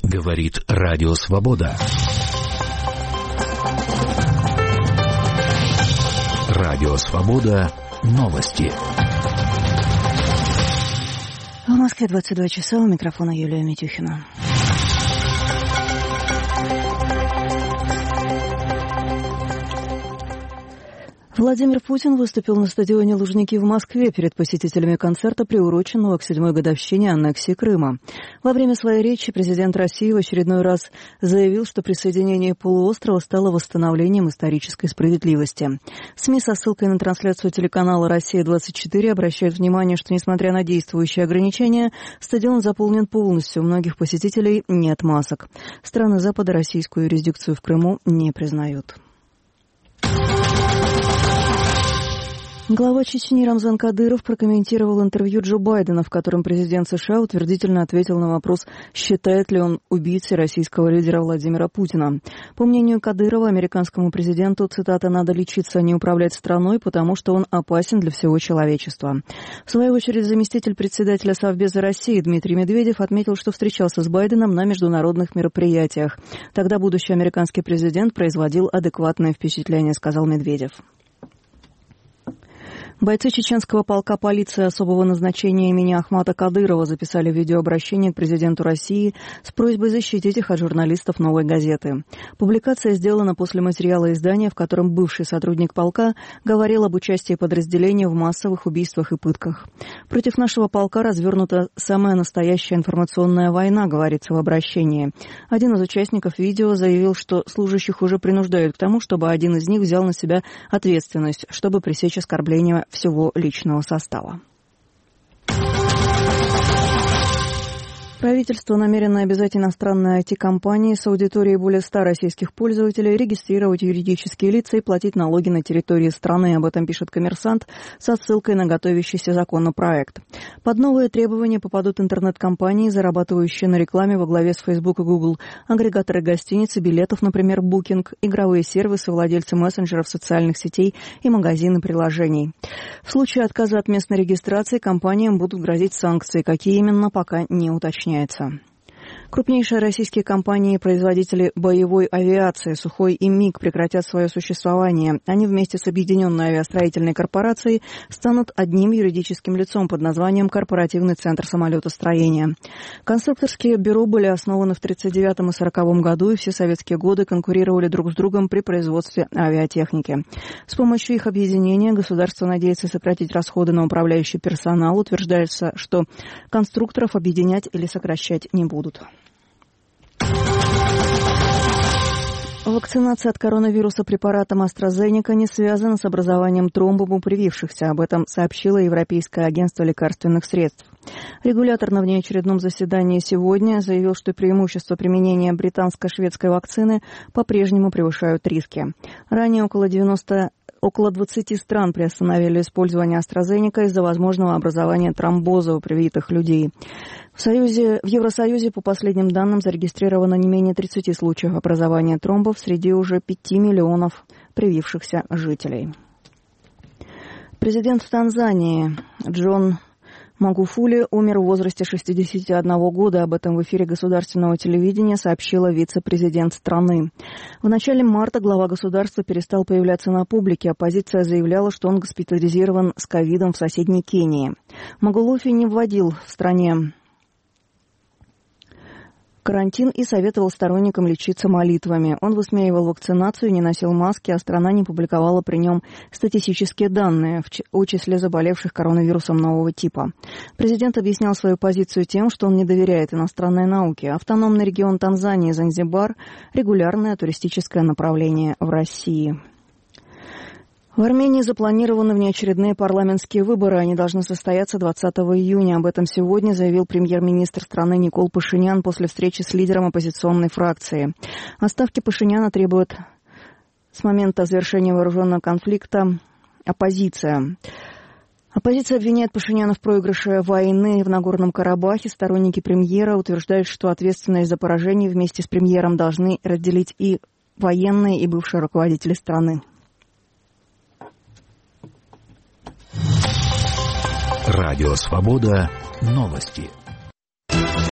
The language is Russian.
Говорит Радио Свобода. Радио Свобода. Новости. В Москве 22 часа. У микрофона Юлия Митюхина. Владимир Путин выступил на стадионе Лужники в Москве перед посетителями концерта, приуроченного к 7-й годовщине аннексии Крыма. Во время своей речи президент России в очередной раз заявил, что присоединение полуострова стало восстановлением исторической справедливости. СМИ со ссылкой на трансляцию телеканала «Россия-24» обращают внимание, что, несмотря на действующие ограничения, стадион заполнен полностью, у многих посетителей нет масок. Страны Запада российскую юрисдикцию в Крыму не признают. Глава Чечни Рамзан Кадыров прокомментировал интервью Джо Байдена, в котором президент США утвердительно ответил на вопрос, считает ли он убийцей российского лидера Владимира Путина. По мнению Кадырова, американскому президенту, цитата, «надо лечиться, а не управлять страной, потому что он опасен для всего человечества». В свою очередь, заместитель председателя Совбеза России Дмитрий Медведев отметил, что встречался с Байденом на международных мероприятиях. Тогда будущий американский президент производил адекватное впечатление, сказал Медведев. Бойцы чеченского полка полиции особого назначения имени Ахмата Кадырова записали видеообращение к президенту России с просьбой защитить их от журналистов «Новой газеты». Публикация сделана после материала издания, в котором бывший сотрудник полка говорил об участии подразделения в массовых убийствах и пытках. «Против нашего полка развернута самая настоящая информационная война», говорится в обращении. Один из участников видео заявил, что служащих уже принуждают к тому, чтобы один из них взял на себя ответственность, чтобы пресечь оскорбления всего личного состава. Правительство намерено обязать иностранные IT-компании с аудиторией более 100 российских пользователей регистрировать юридические лица и платить налоги на территории страны. Об этом пишет «Коммерсант» со ссылкой на готовящийся законопроект. Под новые требования попадут интернет-компании, зарабатывающие на рекламе во главе с Facebook и Google, агрегаторы гостиниц и билетов, например, Booking, игровые сервисы, владельцы мессенджеров, социальных сетей и магазины приложений. В случае отказа от местной регистрации компаниям будут грозить санкции. Какие именно, пока не уточняется. Крупнейшие российские компании-производители боевой авиации «Сухой» и МиГ прекратят свое существование. Они вместе с Объединенной авиастроительной корпорацией станут одним юридическим лицом под названием «Корпоративный центр самолетостроения». Конструкторские бюро были основаны в 1939 и 1940 году, и все советские годы конкурировали друг с другом при производстве авиатехники. С помощью их объединения государство надеется сократить расходы на управляющий персонал. Утверждается, что конструкторов объединять или сокращать не будут. Вакцинация от коронавируса препаратом AstraZeneca не связана с образованием тромбов у привившихся. Об этом сообщило Европейское агентство лекарственных средств. Регулятор на внеочередном заседании сегодня заявил, что преимущества применения британско-шведской вакцины по-прежнему превышают риски. Ранее около 20 стран приостановили использование AstraZeneca из-за возможного образования тромбоза у привитых людей. В Евросоюзе, по последним данным, зарегистрировано не менее 30 случаев образования тромбов среди уже 5 миллионов привившихся жителей. Президент Танзании Джон Магуфули умер в возрасте 61 года. Об этом в эфире государственного телевидения сообщила вице-президент страны. В начале марта глава государства перестал появляться на публике. Оппозиция заявляла, что он госпитализирован с ковидом в соседней Кении. Магуфули не вводил в стране карантин и советовал сторонникам лечиться молитвами. Он высмеивал вакцинацию, не носил маски, а страна не публиковала при нем статистические данные о числе заболевших коронавирусом нового типа. Президент объяснял свою позицию тем, что он не доверяет иностранной науке. Автономный регион Танзании Занзибар – регулярное туристическое направление в России. В Армении запланированы внеочередные парламентские выборы. Они должны состояться 20 июня. Об этом сегодня заявил премьер-министр страны Никол Пашинян после встречи с лидером оппозиционной фракции. Отставки Пашиняна требует с момента завершения вооруженного конфликта оппозиция. Оппозиция обвиняет Пашиняна в проигрыше войны в Нагорном Карабахе. Сторонники премьера утверждают, что ответственность за поражение вместе с премьером должны разделить и военные, и бывшие руководители страны. Радио Свобода. Новости.